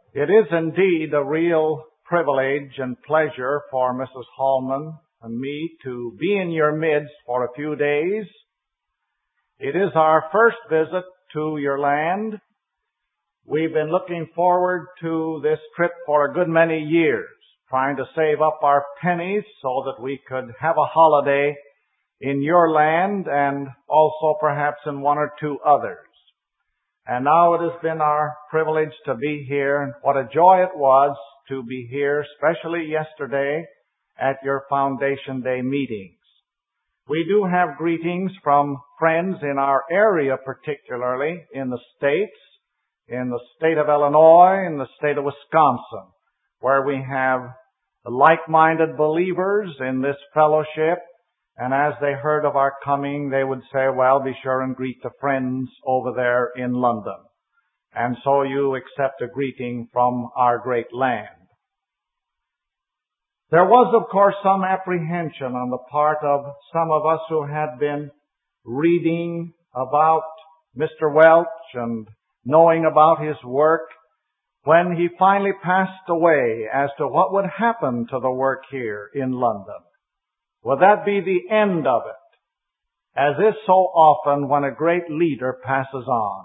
It is indeed a real privilege and pleasure for Mrs. Hallman and me to be in your midst for a few days. It is our first visit to your land. We've been looking forward to this trip for a good many years, trying to save up our pennies so that we could have a holiday in your land and also perhaps in one or two others. And now it has been our privilege to be here, and what a joy it was to be here, especially yesterday at your Foundation Day meetings. We do have greetings from friends in our area, particularly in the states, in the state of Illinois, in the state of Wisconsin, where we have like-minded believers in this fellowship. And as they heard of our coming, they would say, well, be sure and greet the friends over there in London. And so you accept a greeting from our great land. There was, of course, some apprehension on the part of some of us who had been reading about Mr. Welch and knowing about his work when he finally passed away as to what would happen to the work here in London. Would that be the end of it, as is so often when a great leader passes on?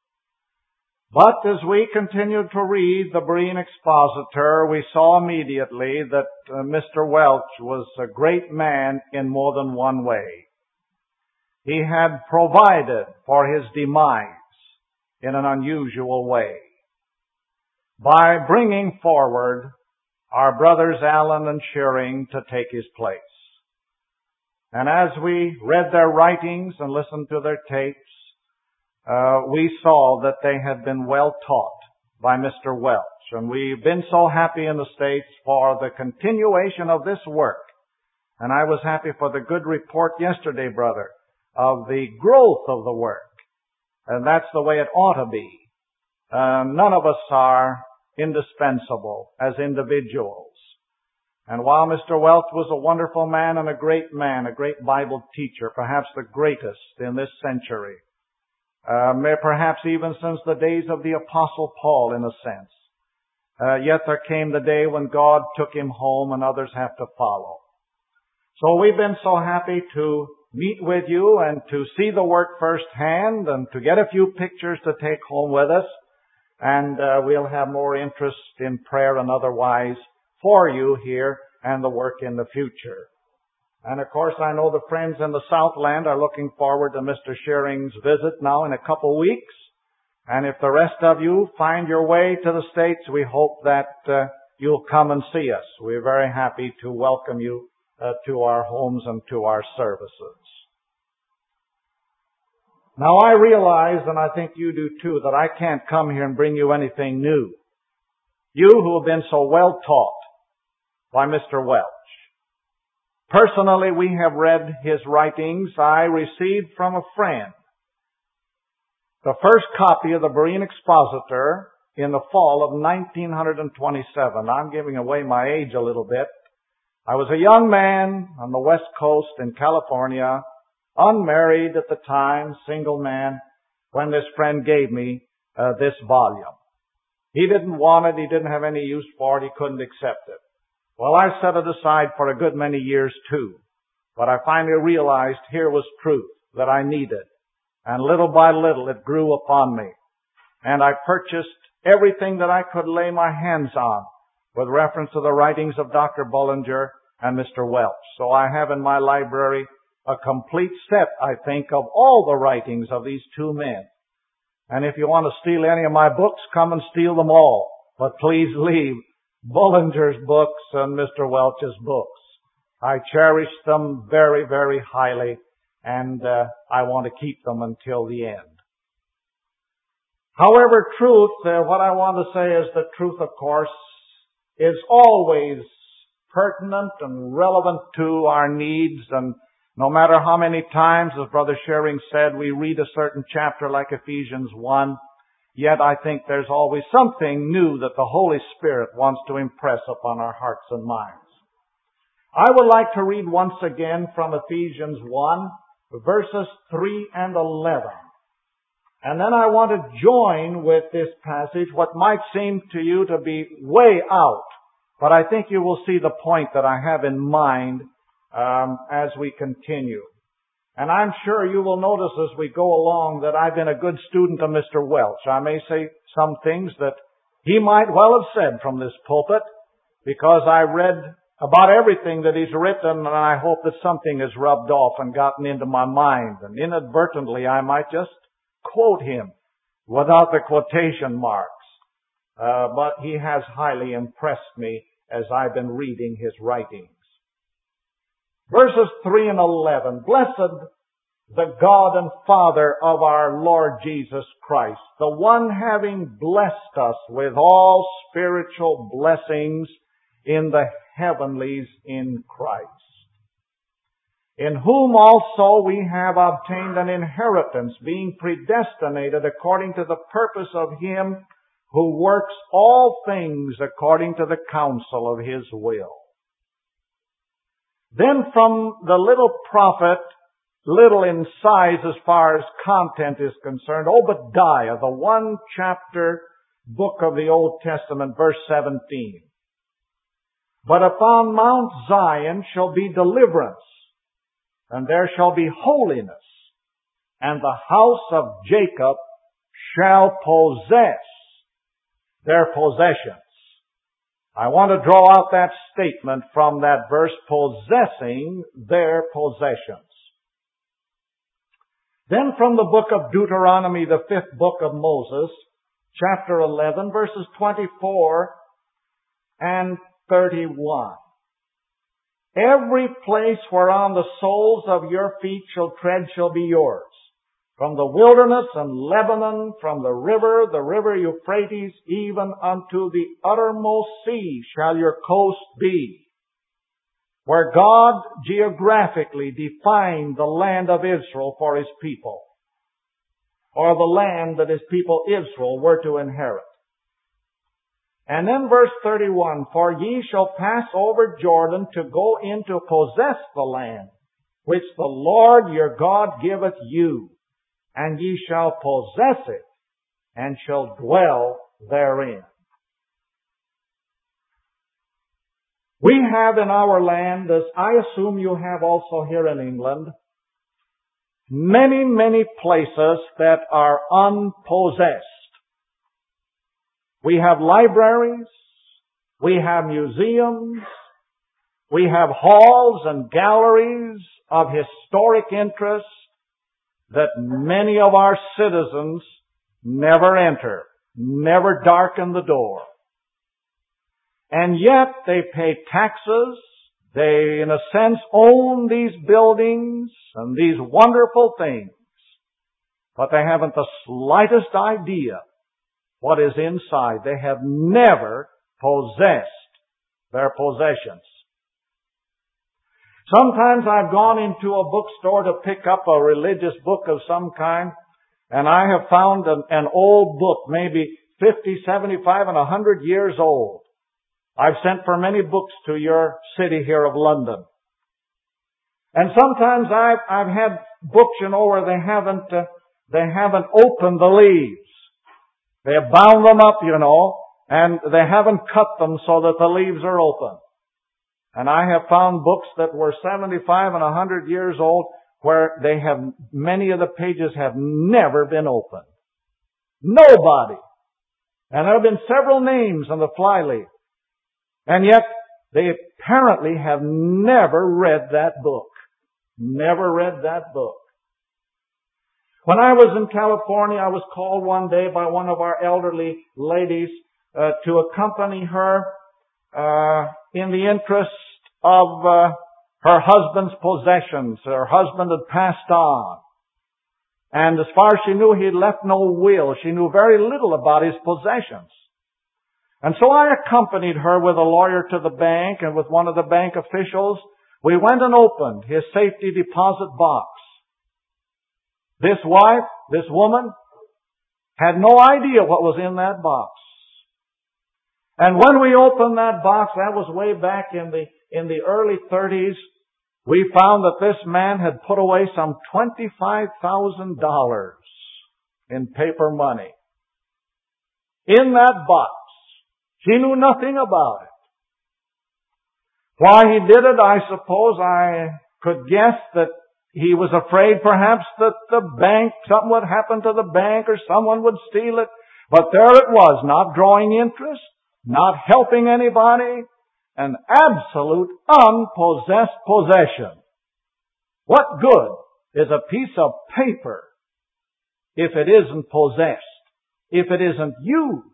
But as we continued to read the Berean Expositor, we saw immediately that Mr. Welch was a great man in more than one way. He had provided for his demise in an unusual way by bringing forward our brothers Allen and Shearing to take his place. And as we read their writings and listened to their tapes, we saw that they had been well taught by Mr. Welch. And we've been so happy in the States for the continuation of this work. And I was happy for the good report yesterday, brother, of the growth of the work. And that's the way it ought to be. None of us are indispensable as individuals. And while Mr. Welch was a wonderful man and a great Bible teacher, perhaps the greatest in this century, perhaps even since the days of the Apostle Paul in a sense, yet there came the day when God took him home and others have to follow. So we've been so happy to meet with you and to see the work firsthand and to get a few pictures to take home with us. And we'll have more interest in prayer and otherwise for you here and the work in the future. And of course, I know the friends in the Southland are looking forward to Mr. Shearing's visit now in a couple weeks. And if the rest of you find your way to the States, we hope that you'll come and see us. We're very happy to welcome you to our homes and to our services. Now I realize, and I think you do too, that I can't come here and bring you anything new. You who have been so well taught by Mr. Welch. Personally, we have read his writings I received from a friend. The first copy of the Berean Expositor in the fall of 1927. I'm giving away my age a little bit. I was a young man on the West Coast in California, unmarried at the time, single man, when this friend gave me this volume. He didn't want it. He didn't have any use for it. He couldn't accept it. Well, I set it aside for a good many years too. But I finally realized here was truth that I needed. And little by little it grew upon me. And I purchased everything that I could lay my hands on with reference to the writings of Dr. Bullinger and Mr. Welch. So I have in my library a complete set, I think, of all the writings of these two men. And if you want to steal any of my books, come and steal them all. But please leave Bullinger's books and Mr. Welch's books. I cherish them very, very highly, and I want to keep them until the end. However, truth, what I want to say is that truth, of course, is always pertinent and relevant to our needs, and no matter how many times, as Brother Shearing said, we read a certain chapter like Ephesians 1, yet I think there's always something new that the Holy Spirit wants to impress upon our hearts and minds. I would like to read once again from Ephesians 1, verses 3 and 11. And then I want to join with this passage what might seem to you to be way out, but I think you will see the point that I have in mind as we continue. And I'm sure you will notice as we go along that I've been a good student of Mr. Welch. I may say some things that he might well have said from this pulpit, because I read about everything that he's written, and I hope that something has rubbed off and gotten into my mind. And inadvertently I might just quote him without the quotation marks. But he has highly impressed me as I've been reading his writings. Verses 3 and 11. Blessed the God and Father of our Lord Jesus Christ, the one having blessed us with all spiritual blessings in the heavenlies in Christ, in whom also we have obtained an inheritance, being predestinated according to the purpose of Him who works all things according to the counsel of His will. Then from the little prophet, little in size as far as content is concerned, Obadiah, the one chapter book of the Old Testament, verse 17. But upon Mount Zion shall be deliverance, and there shall be holiness, and the house of Jacob shall possess their possessions. I want to draw out that statement from that verse, possessing their possessions. Then from the book of Deuteronomy, the 5th book of Moses, chapter 11, verses 24 and 31. Every place whereon the soles of your feet shall tread shall be yours. From the wilderness and Lebanon, from the river Euphrates, even unto the uttermost sea shall your coast be. Where God geographically defined the land of Israel for His people, or the land that His people Israel were to inherit. And then verse 31, for ye shall pass over Jordan to go in to possess the land, which the Lord your God giveth you, and ye shall possess it, and shall dwell therein. We have in our land, as I assume you have also here in England, many, many places that are unpossessed. We have libraries, we have museums, we have halls and galleries of historic interest that many of our citizens never enter, never darken the door. And yet they pay taxes, they in a sense own these buildings and these wonderful things, but they haven't the slightest idea what is inside. They have never possessed their possessions. Sometimes I've gone into a bookstore to pick up a religious book of some kind, and I have found an old book, maybe 50, 75, and 100 years old. I've sent for many books to your city here of London. And sometimes I've had books, where they haven't opened the leaves. They have bound them up, and they haven't cut them so that the leaves are open. And I have found books that were 75 and 100 years old where many of the pages have never been opened. Nobody. And there have been several names on the flyleaf. And yet, they apparently have never read that book. Never read that book. When I was in California, I was called one day by one of our elderly ladies to accompany her in the interest of her husband's possessions. Her husband had passed on. And as far as she knew, he had left no will. She knew very little about his possessions. And so I accompanied her with a lawyer to the bank and with one of the bank officials. We went and opened his safety deposit box. This wife, this woman, had no idea what was in that box. And when we opened that box, that was way back in the early 30s, we found that this man had put away some $25,000 in paper money. In that box. She knew nothing about it. Why he did it, I suppose I could guess that he was afraid perhaps that something would happen to the bank or someone would steal it. But there it was, not drawing interest, not helping anybody, an absolute unpossessed possession. What good is a piece of paper if it isn't possessed, if it isn't used?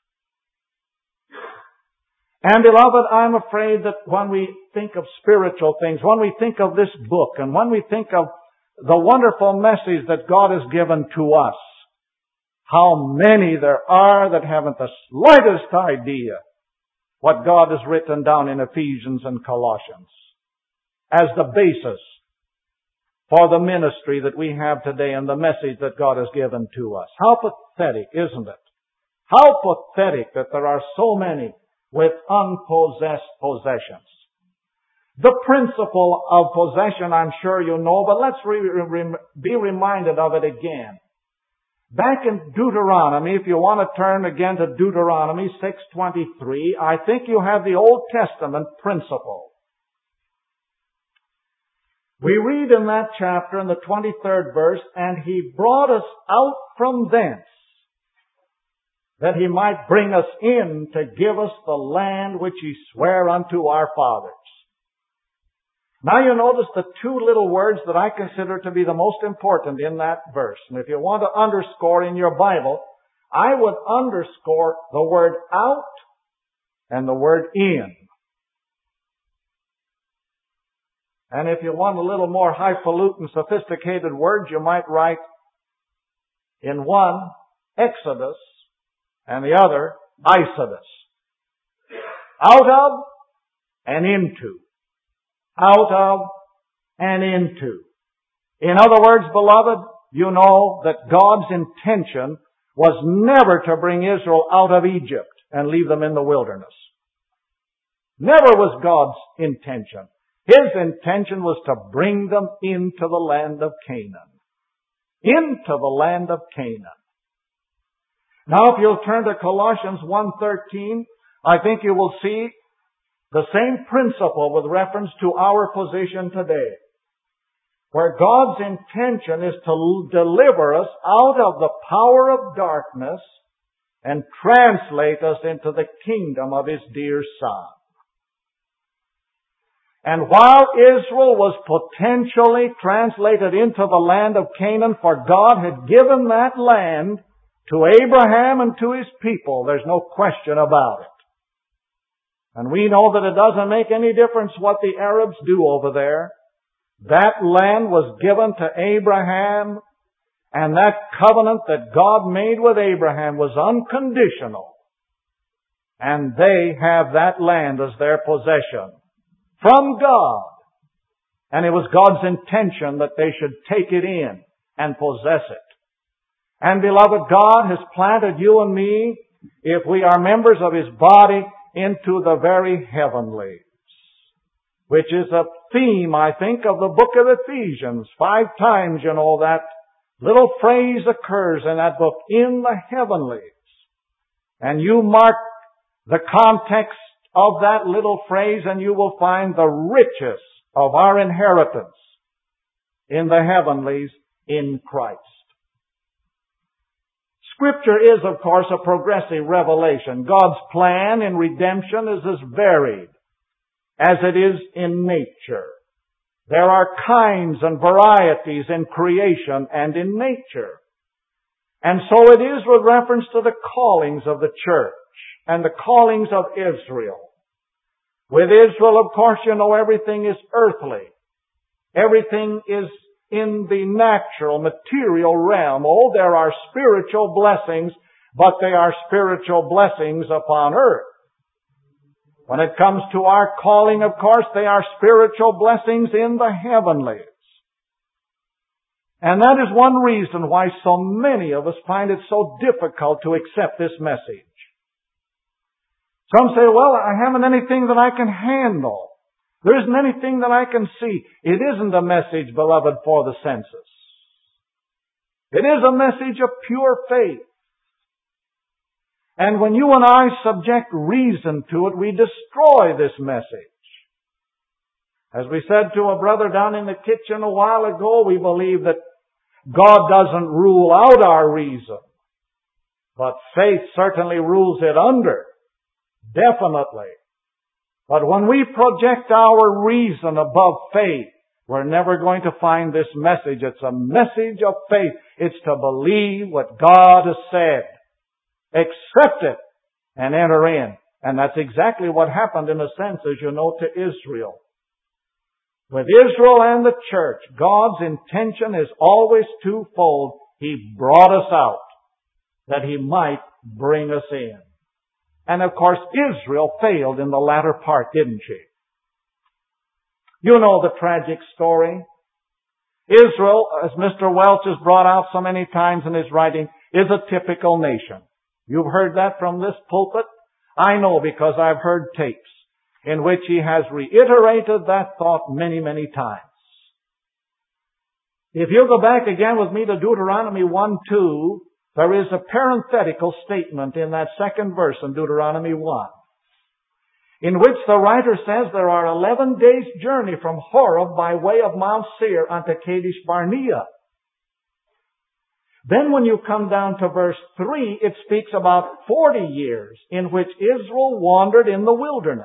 And beloved, I'm afraid that when we think of spiritual things, when we think of this book, and when we think of the wonderful message that God has given to us, how many there are that haven't the slightest idea what God has written down in Ephesians and Colossians as the basis for the ministry that we have today and the message that God has given to us. How pathetic, isn't it? How pathetic that there are so many with unpossessed possessions. The principle of possession, I'm sure you know, but let's be reminded of it again. Back in Deuteronomy, if you want to turn again to Deuteronomy 6:23, I think you have the Old Testament principle. We read in that chapter in the 23rd verse, "And he brought us out from thence, that he might bring us in to give us the land which he sware unto our fathers." Now you notice the two little words that I consider to be the most important in that verse. And if you want to underscore in your Bible, I would underscore the word out and the word in. And if you want a little more highfalutin, sophisticated words, you might write in one, Exodus, and the other, Isodus. Out of and into. Out of and into. In other words, beloved, you know that God's intention was never to bring Israel out of Egypt and leave them in the wilderness. Never was God's intention. His intention was to bring them into the land of Canaan. Into the land of Canaan. Now, if you'll turn to Colossians 1:13, I think you will see the same principle with reference to our position today, where God's intention is to deliver us out of the power of darkness and translate us into the kingdom of His dear Son. And while Israel was potentially translated into the land of Canaan, for God had given that land to Abraham and to his people, there's no question about it. And we know that it doesn't make any difference what the Arabs do over there. That land was given to Abraham, and that covenant that God made with Abraham was unconditional. And they have that land as their possession from God. And it was God's intention that they should take it in and possess it. And beloved, God has planted you and me, if we are members of His body, into the very heavenlies, which is a theme, I think, of the book of Ephesians. 5 times, you know, that little phrase occurs in that book, in the heavenlies. And you mark the context of that little phrase and you will find the richest of our inheritance in the heavenlies in Christ. Scripture is, of course, a progressive revelation. God's plan in redemption is as varied as it is in nature. There are kinds and varieties in creation and in nature. And so it is with reference to the callings of the church and the callings of Israel. With Israel, of course, you know, everything is earthly. Everything is in the natural, material realm. Oh, there are spiritual blessings, but they are spiritual blessings upon earth. When it comes to our calling, of course, they are spiritual blessings in the heavenlies. And that is one reason why so many of us find it so difficult to accept this message. Some say, well, I haven't anything that I can handle. There isn't anything that I can see. It isn't a message, beloved, for the senses. It is a message of pure faith. And when you and I subject reason to it, we destroy this message. As we said to a brother down in the kitchen a while ago, we believe that God doesn't rule out our reason. But faith certainly rules it under. Definitely. But when we project our reason above faith, we're never going to find this message. It's a message of faith. It's to believe what God has said. Accept it and enter in. And that's exactly what happened in a sense, as you know, to Israel. With Israel and the church, God's intention is always twofold. He brought us out that He might bring us in. And of course, Israel failed in the latter part, didn't she? You know the tragic story. Israel, as Mr. Welch has brought out so many times in his writing, is a typical nation. You've heard that from this pulpit. I know because I've heard tapes in which he has reiterated that thought many, many times. If you go back again with me to Deuteronomy 1:2, there is a parenthetical statement in that second verse in Deuteronomy 1, in which the writer says there are 11 days' journey from Horeb by way of Mount Seir unto Kadesh Barnea. Then when you come down to verse 3, it speaks about 40 years in which Israel wandered in the wilderness.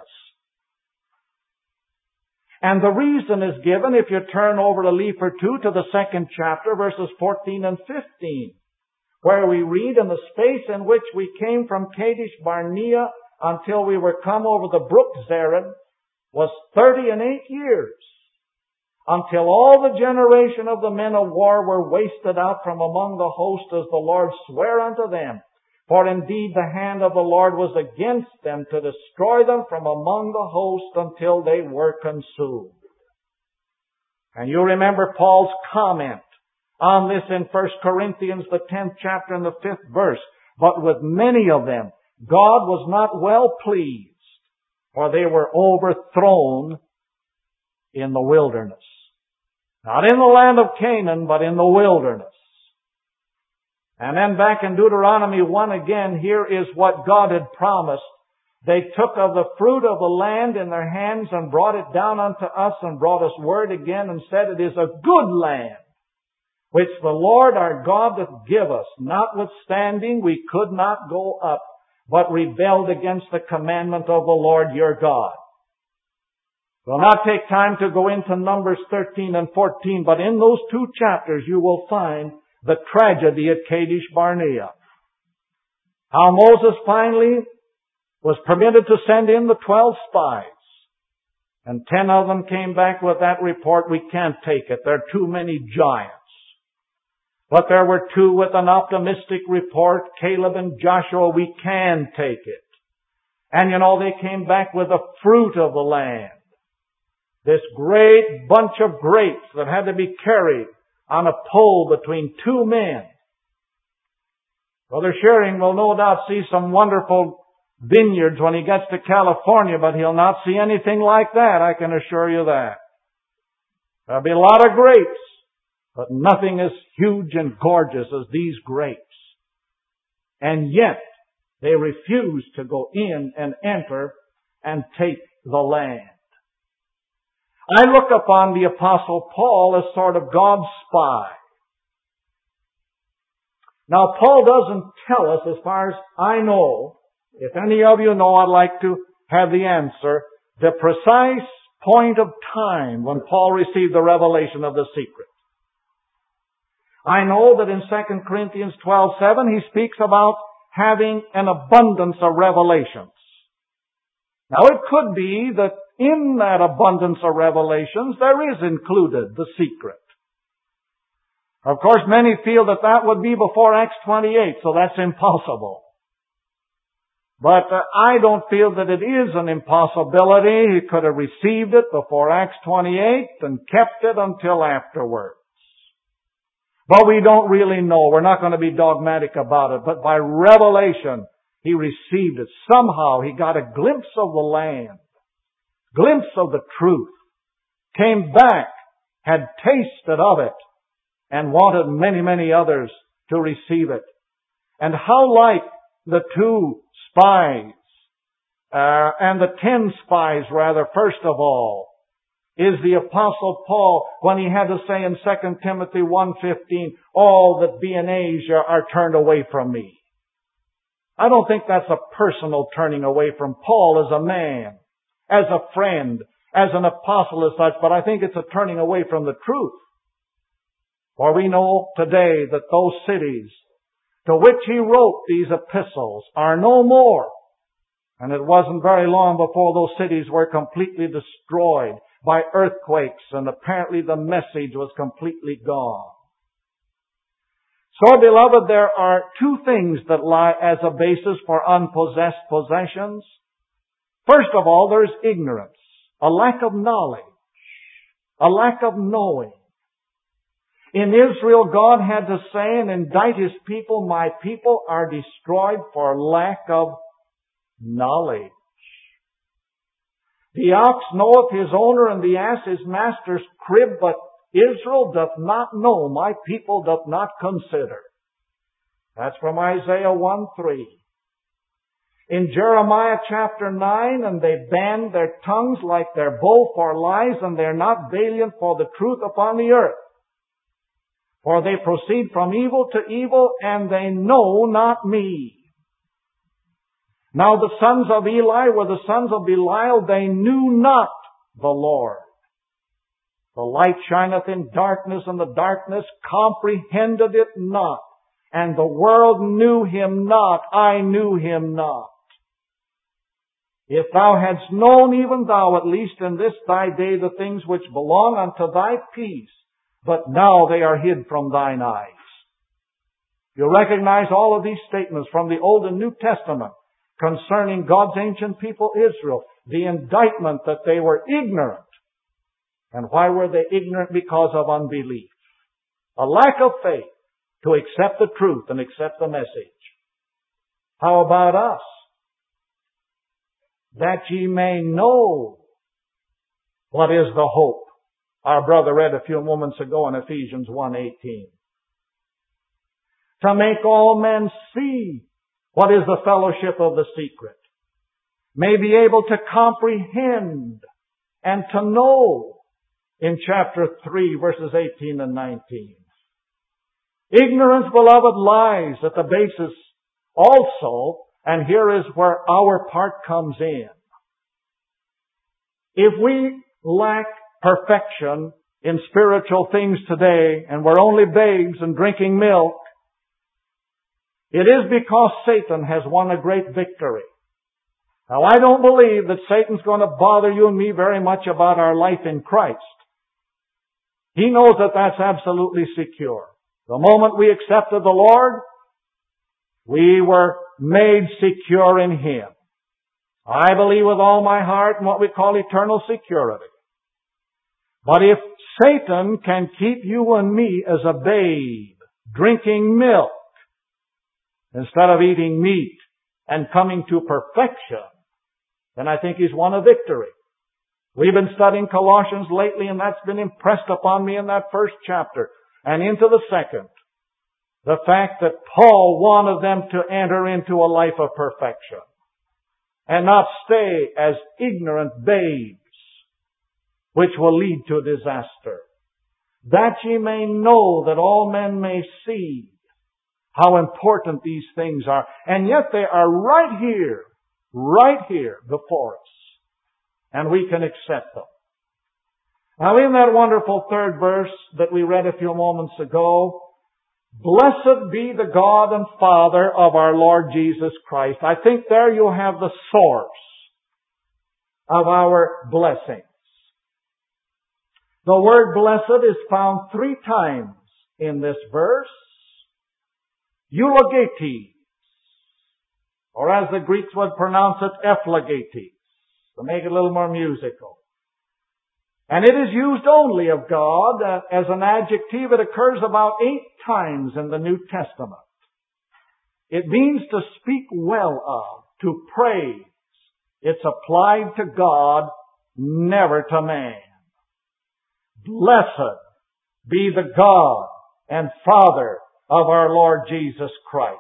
And the reason is given, if you turn over a leaf or two to the second chapter, verses 14 and 15, where we read, in the space in which we came from Kadesh Barnea until we were come over the brook Zered was 38 years, until all the generation of the men of war were wasted out from among the host, as the Lord sware unto them. For indeed the hand of the Lord was against them to destroy them from among the host until they were consumed. And you remember Paul's comment on this in 1 Corinthians, the 10th chapter and the 5th verse. But with many of them, God was not well pleased, for they were overthrown in the wilderness. Not in the land of Canaan, but in the wilderness. And then back in Deuteronomy 1 again, here is what God had promised. They took of the fruit of the land in their hands and brought it down unto us and brought us word again and said, it is a good land, which the Lord our God doth give us. Notwithstanding, we could not go up, but rebelled against the commandment of the Lord your God. We'll not take time to go into Numbers 13 and 14, but in those two chapters you will find the tragedy at Kadesh Barnea. How Moses finally was permitted to send in the 12 spies. And 10 of them came back with that report, we can't take it. There are too many giants. But there were 2 with an optimistic report, Caleb and Joshua, we can take it. And you know, they came back with the fruit of the land. This great bunch of grapes that had to be carried on a pole between 2 men. Brother Shearing will no doubt see some wonderful vineyards when he gets to California, but he'll not see anything like that, I can assure you that. There'll be a lot of grapes, but nothing as huge and gorgeous as these grapes. And yet, they refuse to go in and enter and take the land. I look upon the Apostle Paul as sort of God's spy. Now, Paul doesn't tell us, as far as I know, if any of you know, I'd like to have the answer, the precise point of time when Paul received the revelation of the secret. I know that in 2 Corinthians 12:7 he speaks about having an abundance of revelations. Now, it could be that in that abundance of revelations, there is included the secret. Of course, many feel that that would be before Acts 28, so that's impossible. But I don't feel that it is an impossibility. He could have received it before Acts 28 and kept it until afterwards. But we don't really know. We're not going to be dogmatic about it. But by revelation, he received it. Somehow he got a glimpse of the land. Glimpse of the truth, came back, had tasted of it, and wanted many, many others to receive it. And how like the 2 spies, and the 10 spies rather, first of all, is the Apostle Paul when he had to say in 2 Timothy 1:15, all that be in Asia are turned away from me. I don't think that's a personal turning away from Paul as a man, as a friend, as an apostle as such, but I think it's a turning away from the truth. For we know today that those cities to which he wrote these epistles are no more. And it wasn't very long before those cities were completely destroyed by earthquakes, and apparently the message was completely gone. So, beloved, there are 2 things that lie as a basis for unpossessed possessions. First of all, there's ignorance, a lack of knowledge, a lack of knowing. In Israel, God had to say and indict His people, my people are destroyed for lack of knowledge. The ox knoweth his owner, and the ass his master's crib, but Israel doth not know, my people doth not consider. That's from Isaiah 1:3. In Jeremiah chapter 9, and they bend their tongues like their bow for lies, and they're not valiant for the truth upon the earth. For they proceed from evil to evil, and they know not me. Now the sons of Eli were the sons of Belial, they knew not the Lord. The light shineth in darkness, and the darkness comprehended it not. And the world knew Him not, I knew Him not. If thou hadst known, even thou, at least in this thy day, the things which belong unto thy peace, but now they are hid from thine eyes. You recognize all of these statements from the Old and New Testament concerning God's ancient people Israel. The indictment that they were ignorant. And why were they ignorant? Because of unbelief. A lack of faith to accept the truth and accept the message. How about us? That ye may know what is the hope. Our brother read a few moments ago in Ephesians 1:18. To make all men see what is the fellowship of the secret. May be able to comprehend and to know in chapter 3 verses 18 and 19. Ignorance, beloved, lies at the basis also, and here is where our part comes in. If we lack perfection in spiritual things today, and we're only babes and drinking milk, it is because Satan has won a great victory. Now, I don't believe that Satan's going to bother you and me very much about our life in Christ. He knows that that's absolutely secure. The moment we accepted the Lord, we were made secure in Him. I believe with all my heart in what we call eternal security. But if Satan can keep you and me as a babe, drinking milk, instead of eating meat and coming to perfection, then I think he's won a victory. We've been studying Colossians lately, and that's been impressed upon me in that first chapter and into the second. The fact that Paul wanted them to enter into a life of perfection and not stay as ignorant babes, which will lead to disaster. That ye may know, that all men may see how important these things are. And yet they are right here before us. And we can accept them. Now in that wonderful third verse that we read a few moments ago, blessed be the God and Father of our Lord Jesus Christ. I think there you have the source of our blessings. The word blessed is found 3 times in this verse. Eulogetes, or as the Greeks would pronounce it, ephlogetes, to make it a little more musical. And it is used only of God as an adjective. It occurs about 8 times in the New Testament. It means to speak well of, to praise. It's applied to God, never to man. Blessed be the God and Father of our Lord Jesus Christ.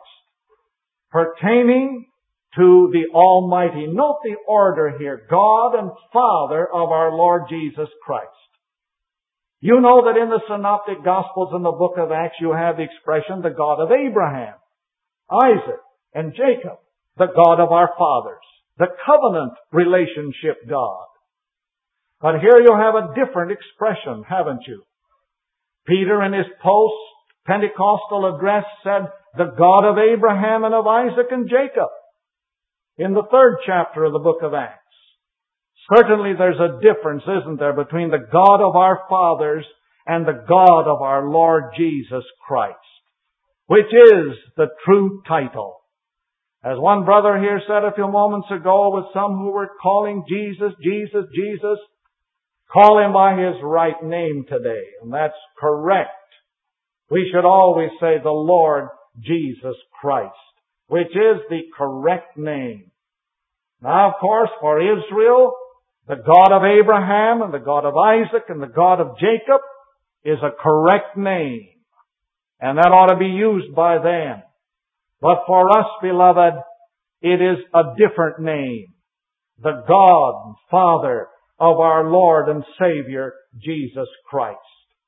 Pertaining to the Almighty. Note the order here. God and Father of our Lord Jesus Christ. You know that in the Synoptic Gospels in the book of Acts you have the expression, the God of Abraham, Isaac, and Jacob. The God of our fathers. The covenant relationship God. But here you have a different expression, haven't you? Peter in his post-Pentecostal address said, the God of Abraham and of Isaac and Jacob. In the 3rd chapter of the book of Acts. Certainly there's a difference, isn't there, between the God of our fathers and the God of our Lord Jesus Christ, which is the true title. As one brother here said a few moments ago, with some who were calling Jesus, Jesus, Jesus, call Him by His right name today. And that's correct. We should always say the Lord Jesus Christ, which is the correct name. Now, of course, for Israel, the God of Abraham and the God of Isaac and the God of Jacob is a correct name. And that ought to be used by them. But for us, beloved, it is a different name. The God and Father of our Lord and Savior, Jesus Christ.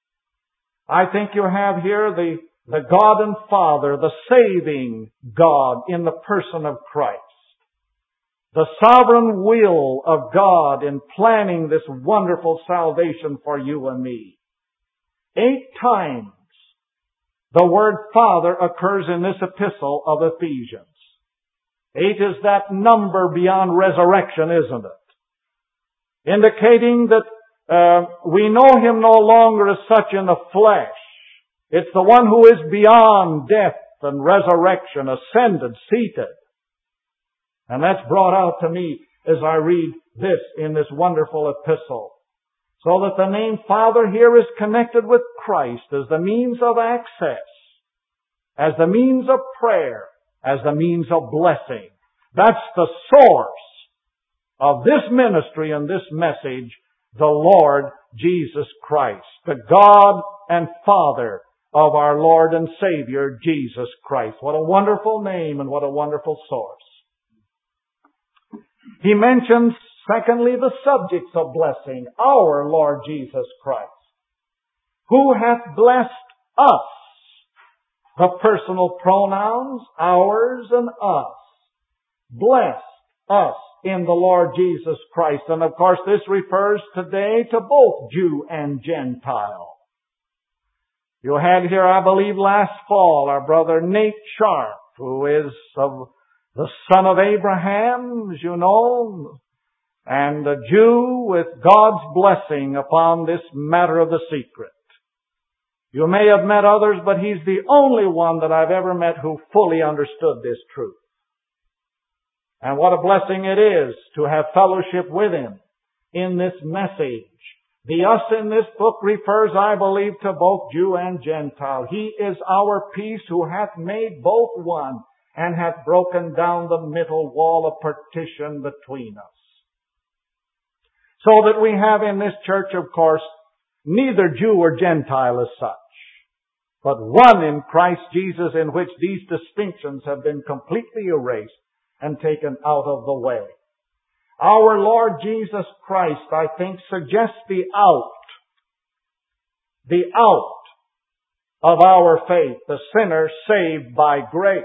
I think you have here the God and Father, the saving God in the person of Christ. The sovereign will of God in planning this wonderful salvation for you and me. 8 times the word Father occurs in this epistle of Ephesians. 8 is that number beyond resurrection, isn't it? Indicating that we know Him no longer as such in the flesh. It's the one who is beyond death and resurrection, ascended, seated. And that's brought out to me as I read this in this wonderful epistle. So that the name Father here is connected with Christ as the means of access, as the means of prayer, as the means of blessing. That's the source of this ministry and this message, the Lord Jesus Christ, the God and Father of our Lord and Savior, Jesus Christ. What a wonderful name and what a wonderful source. He mentions, secondly, the subjects of blessing, our Lord Jesus Christ, who hath blessed us. The personal pronouns, ours and us. Blessed us in the Lord Jesus Christ. And of course this refers today to both Jew and Gentile. You had here, I believe, last fall, our brother Nate Sharp, who is of the son of Abraham, as you know, and a Jew with God's blessing upon this matter of the secret. You may have met others, but he's the only one that I've ever met who fully understood this truth. And what a blessing it is to have fellowship with him in this message. The us in this book refers, I believe, to both Jew and Gentile. He is our peace who hath made both one and hath broken down the middle wall of partition between us. So that we have in this church, of course, neither Jew or Gentile as such, but one in Christ Jesus, in which these distinctions have been completely erased and taken out of the way. Our Lord Jesus Christ, I think, suggests the out of our faith, the sinner saved by grace.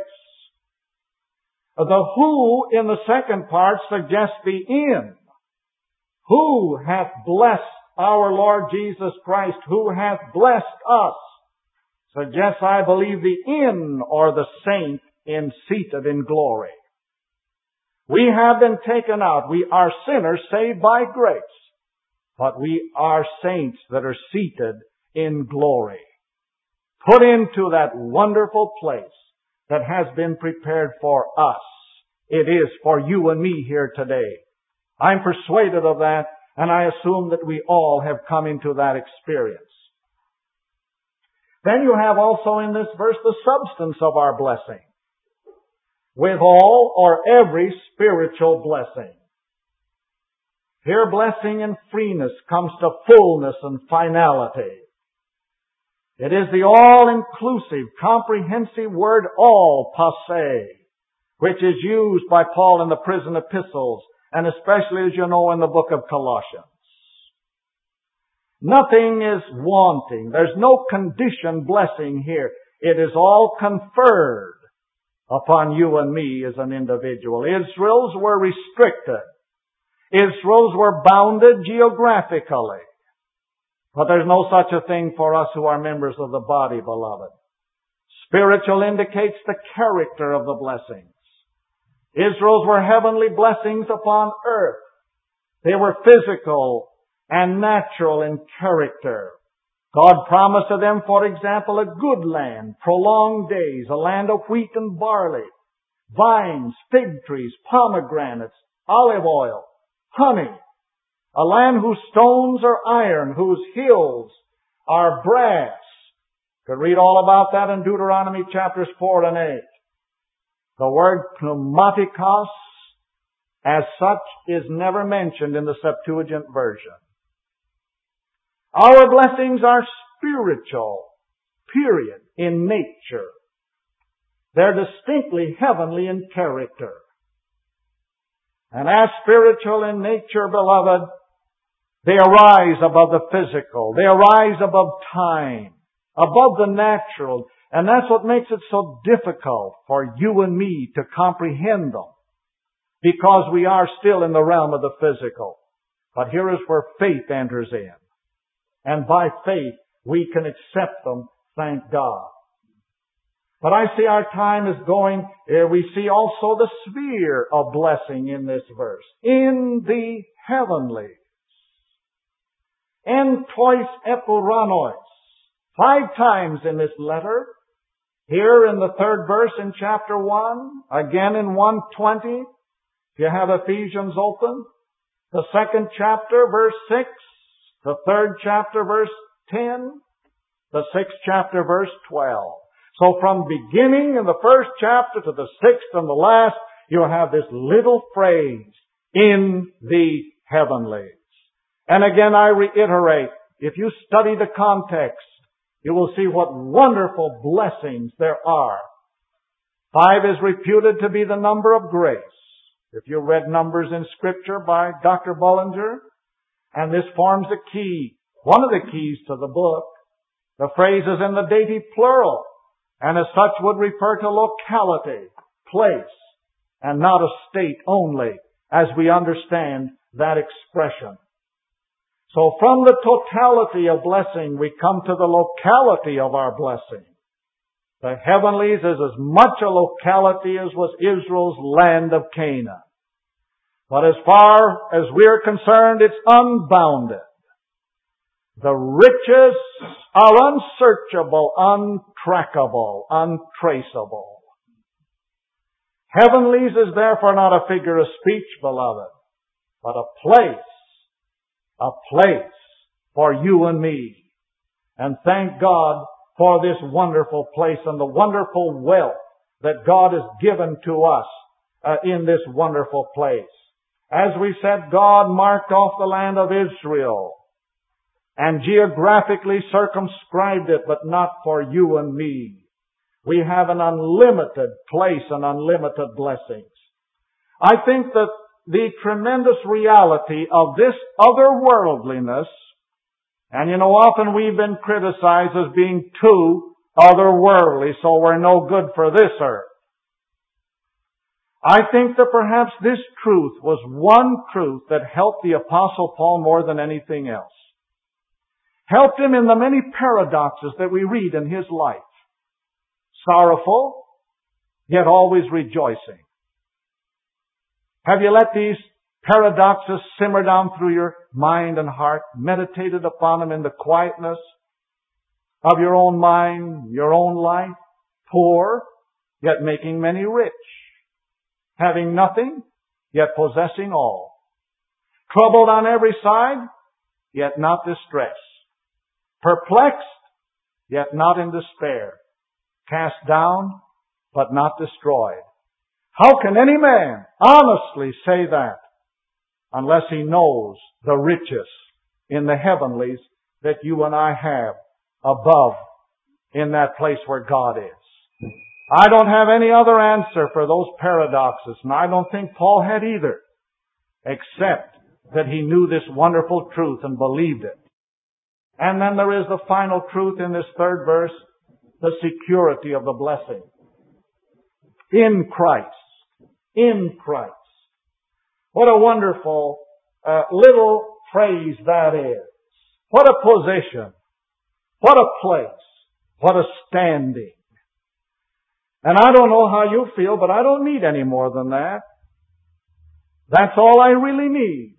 The who in the second part suggests the in. Who hath blessed our Lord Jesus Christ? Who hath blessed us? Suggests, I believe, the in or the saint in seated in glory. We have been taken out. We are sinners saved by grace. But we are saints that are seated in glory. Put into that wonderful place that has been prepared for us. It is for you and me here today. I'm persuaded of that, and I assume that we all have come into that experience. Then you have also in this verse the substance of our blessing. With all or every spiritual blessing. Here blessing and freeness comes to fullness and finality. It is the all-inclusive, comprehensive word all, passé, which is used by Paul in the prison epistles, and especially, as you know, in the book of Colossians. Nothing is wanting. There's no conditioned blessing here. It is all conferred upon you and me as an individual. Israel's were restricted. Israel's were bounded geographically. But there's no such a thing for us who are members of the body, beloved. Spiritual indicates the character of the blessings. Israel's were heavenly blessings upon earth. They were physical and natural in character. God promised to them, for example, a good land, prolonged days, a land of wheat and barley, vines, fig trees, pomegranates, olive oil, honey, a land whose stones are iron, whose hills are brass. You could read all about that in Deuteronomy chapters 4 and 8. The word pneumatikos as such is never mentioned in the Septuagint version. Our blessings are spiritual, period, in nature. They're distinctly heavenly in character. And as spiritual in nature, beloved, they arise above the physical. They arise above time, above the natural. And that's what makes it so difficult for you and me to comprehend them, because we are still in the realm of the physical. But here is where faith enters in. And by faith, we can accept them, thank God. But I see our time is going, we see also the sphere of blessing in this verse. In the heavenlies. En tois epuranos. 5 times in this letter. Here in the 3rd verse in chapter 1. Again in 1:20. If you have Ephesians open. The 2nd chapter, verse 6. The 3rd chapter, verse 10. The 6th chapter, verse 12. So from beginning in the 1st chapter to the 6th and the last, you have this little phrase, in the heavenlies. And again I reiterate, if you study the context, you will see what wonderful blessings there are. 5 is reputed to be the number of grace. If you read Numbers in Scripture by Dr. Bullinger, and this forms a key, one of the keys to the book. The phrase is in the dative plural, and as such would refer to locality, place, and not a state only, as we understand that expression. So from the totality of blessing, we come to the locality of our blessing. The heavenlies is as much a locality as was Israel's land of Canaan. But as far as we're concerned, it's unbounded. The riches are unsearchable, untrackable, untraceable. Heavenlies is therefore not a figure of speech, beloved, but a place for you and me. And thank God for this wonderful place and the wonderful wealth that God has given to us in this wonderful place. As we said, God marked off the land of Israel and geographically circumscribed it, but not for you and me. We have an unlimited place and unlimited blessings. I think that the tremendous reality of this otherworldliness, and you know, often we've been criticized as being too otherworldly, so we're no good for this earth. I think that perhaps this truth was one truth that helped the Apostle Paul more than anything else. Helped him in the many paradoxes that we read in his life. Sorrowful, yet always rejoicing. Have you let these paradoxes simmer down through your mind and heart, meditated upon them in the quietness of your own mind, your own life? Poor, yet making many rich. Having nothing, yet possessing all. Troubled on every side, yet not distressed. Perplexed, yet not in despair. Cast down, but not destroyed. How can any man honestly say that unless he knows the riches in the heavenlies that you and I have above in that place where God is. I don't have any other answer for those paradoxes, and I don't think Paul had either, except that he knew this wonderful truth and believed it. And then there is the final truth in this third verse, the security of the blessing. In Christ. In Christ. What a wonderful little phrase that is. What a position. What a place. What a standing. And I don't know how you feel, but I don't need any more than that. That's all I really need.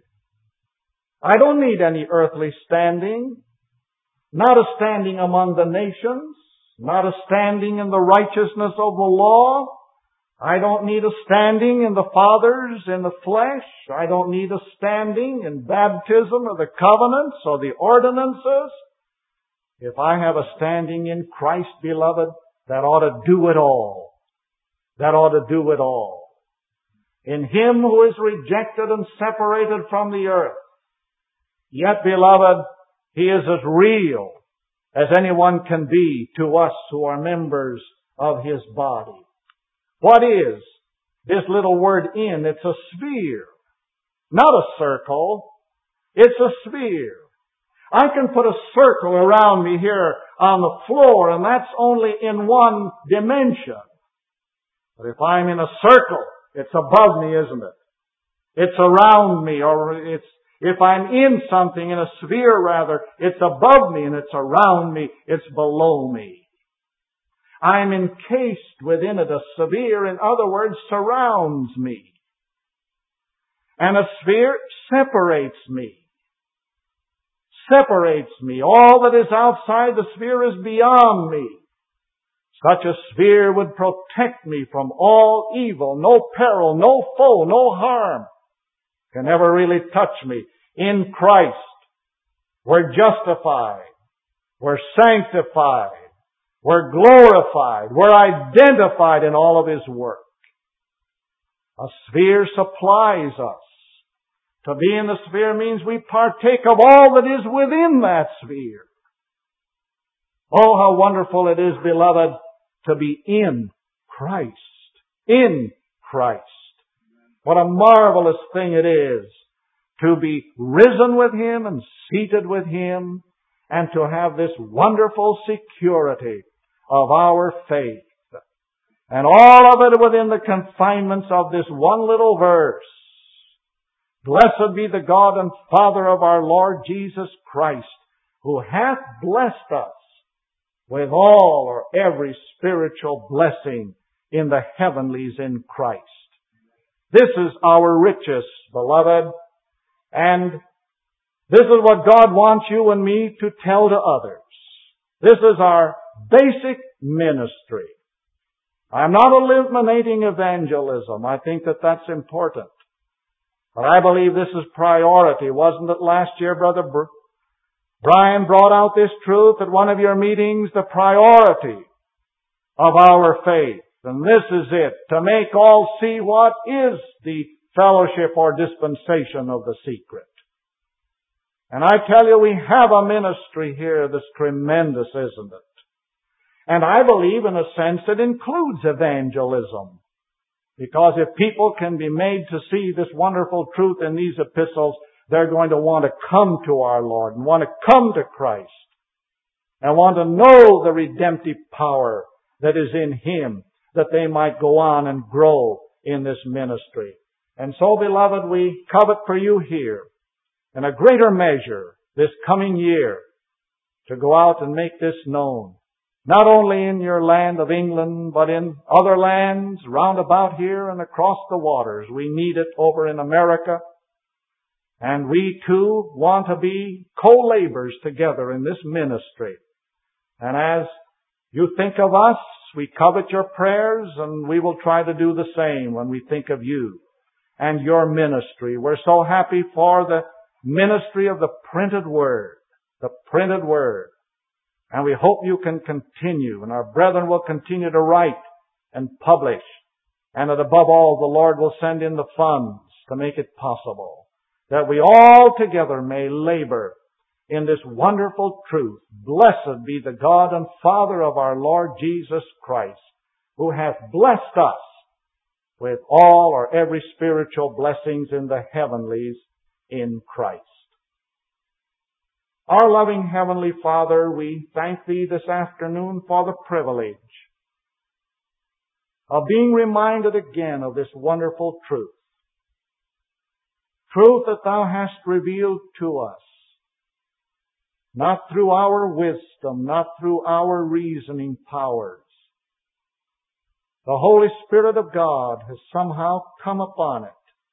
I don't need any earthly standing. Not a standing among the nations. Not a standing in the righteousness of the law. I don't need a standing in the fathers in the flesh. I don't need a standing in baptism or the covenants or the ordinances. If I have a standing in Christ, beloved, that ought to do it all. That ought to do it all. In Him who is rejected and separated from the earth. Yet, beloved, He is as real as anyone can be to us who are members of His body. What is this little word in? It's a sphere. Not a circle. It's a sphere. I can put a circle around me here on the floor, and that's only in one dimension. But if I'm in a circle, it's above me, isn't it? It's around me, or if I'm in something, in a sphere rather, it's above me and it's around me, it's below me. I'm encased within it. A sphere, in other words, surrounds me. And a sphere separates me. Separates me. All that is outside the sphere is beyond me. Such a sphere would protect me from all evil, no peril, no foe, no harm can ever really touch me. In Christ, we're justified, we're sanctified, we're glorified, we're identified in all of His work. A sphere supplies us. To be in the sphere means we partake of all that is within that sphere. Oh, how wonderful it is, beloved, to be in Christ. In Christ. What a marvelous thing it is to be risen with Him and seated with Him and to have this wonderful security of our faith. And all of it within the confinements of this one little verse. Blessed be the God and Father of our Lord Jesus Christ, who hath blessed us with all or every spiritual blessing in the heavenlies in Christ. This is our riches, beloved, and this is what God wants you and me to tell to others. This is our basic ministry. I'm not eliminating evangelism. I think that that's important. But I believe this is priority. Wasn't it last year, Brother Brian brought out this truth at one of your meetings, the priority of our faith. And this is it, to make all see what is the fellowship or dispensation of the secret. And I tell you, we have a ministry here that's tremendous, isn't it? And I believe, in a sense, it includes evangelism. Because if people can be made to see this wonderful truth in these epistles, they're going to want to come to our Lord and want to come to Christ and want to know the redemptive power that is in Him, that they might go on and grow in this ministry. And so, beloved, we covet for you here in a greater measure this coming year to go out and make this known. Not only in your land of England, but in other lands round about here and across the waters. We need it over in America. And we too want to be co-laborers together in this ministry. And as you think of us, we covet your prayers, and we will try to do the same when we think of you and your ministry. We're so happy for the ministry of the printed Word. The printed Word. And we hope you can continue, and our brethren will continue to write and publish. And that above all, the Lord will send in the funds to make it possible, that we all together may labor in this wonderful truth. Blessed be the God and Father of our Lord Jesus Christ, who hath blessed us with all or every spiritual blessings in the heavenlies in Christ. Our loving Heavenly Father, we thank Thee this afternoon for the privilege of being reminded again of this wonderful truth. Truth that Thou hast revealed to us, not through our wisdom, not through our reasoning powers. The Holy Spirit of God has somehow come upon it.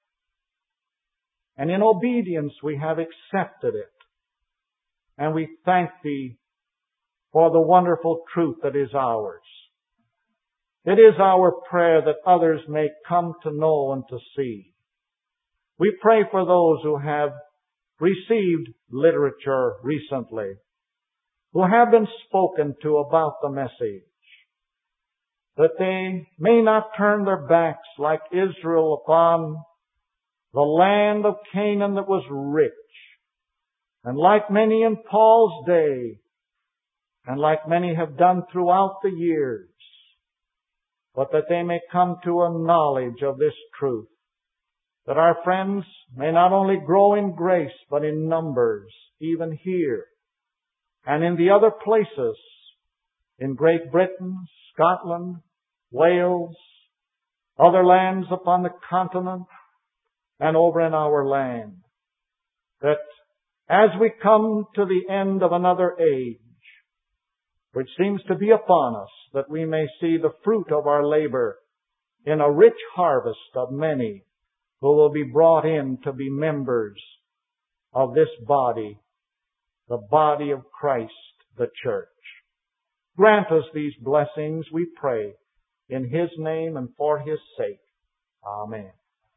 And in obedience we have accepted it. And we thank Thee for the wonderful truth that is ours. It is our prayer that others may come to know and to see. We pray for those who have received literature recently, who have been spoken to about the message, that they may not turn their backs like Israel upon the land of Canaan that was rich, and like many in Paul's day, and like many have done throughout the years, but that they may come to a knowledge of this truth, that our friends may not only grow in grace, but in numbers, even here, and in the other places, in Great Britain, Scotland, Wales, other lands upon the continent, and over in our land, that as we come to the end of another age, which seems to be upon us, that we may see the fruit of our labor in a rich harvest of many who will be brought in to be members of this body, the body of Christ, the church. Grant us these blessings, we pray, in His name and for His sake. Amen.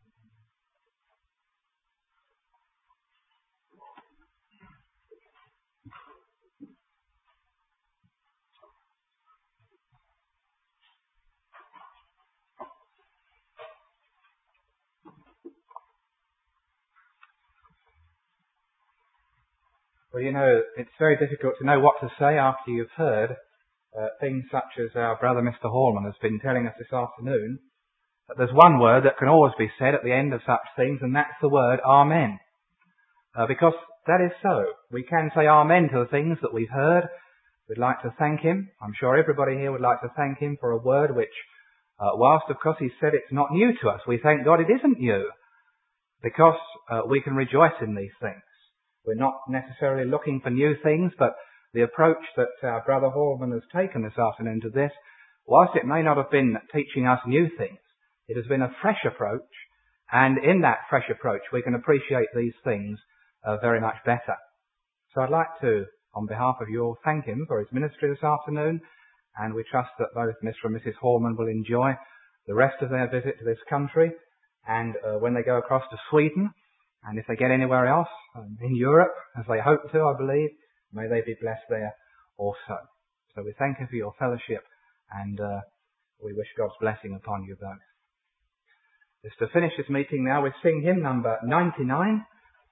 Well, you know, it's very difficult to know what to say after you've heard things such as our brother Mr. Hallman has been telling us this afternoon. But there's one word that can always be said at the end of such things, and that's the word Amen. Because that is so. We can say Amen to the things that we've heard. We'd like to thank Him. I'm sure everybody here would like to thank Him for a word which, whilst of course He said it's not new to us, we thank God it isn't new. Because we can rejoice in these things. We're not necessarily looking for new things, but the approach that our brother Hallman has taken this afternoon to this, whilst it may not have been teaching us new things, it has been a fresh approach, and in that fresh approach we can appreciate these things very much better. So I'd like to, on behalf of you all, thank him for his ministry this afternoon, and we trust that both Mr. and Mrs. Hallman will enjoy the rest of their visit to this country, and when they go across to Sweden, and if they get anywhere else in Europe, as they hope to, I believe, may they be blessed there also. So we thank you for your fellowship, and we wish God's blessing upon you both. Just to finish this meeting now, we sing hymn number 99.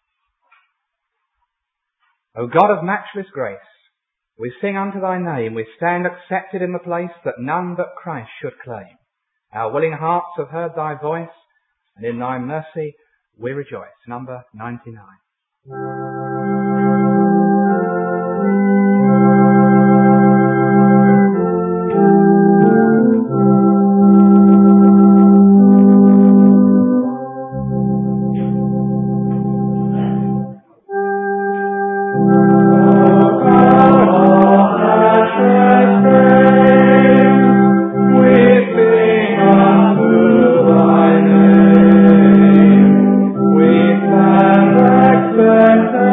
O God of matchless grace, we sing unto thy name, we stand accepted in the place that none but Christ should claim. Our willing hearts have heard thy voice, and in thy mercy we rejoice. Number 99. Thank you.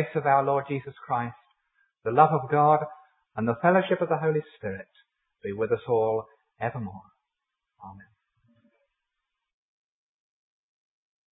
grace of our Lord Jesus Christ, the love of God, and the fellowship of the Holy Spirit be with us all evermore. Amen.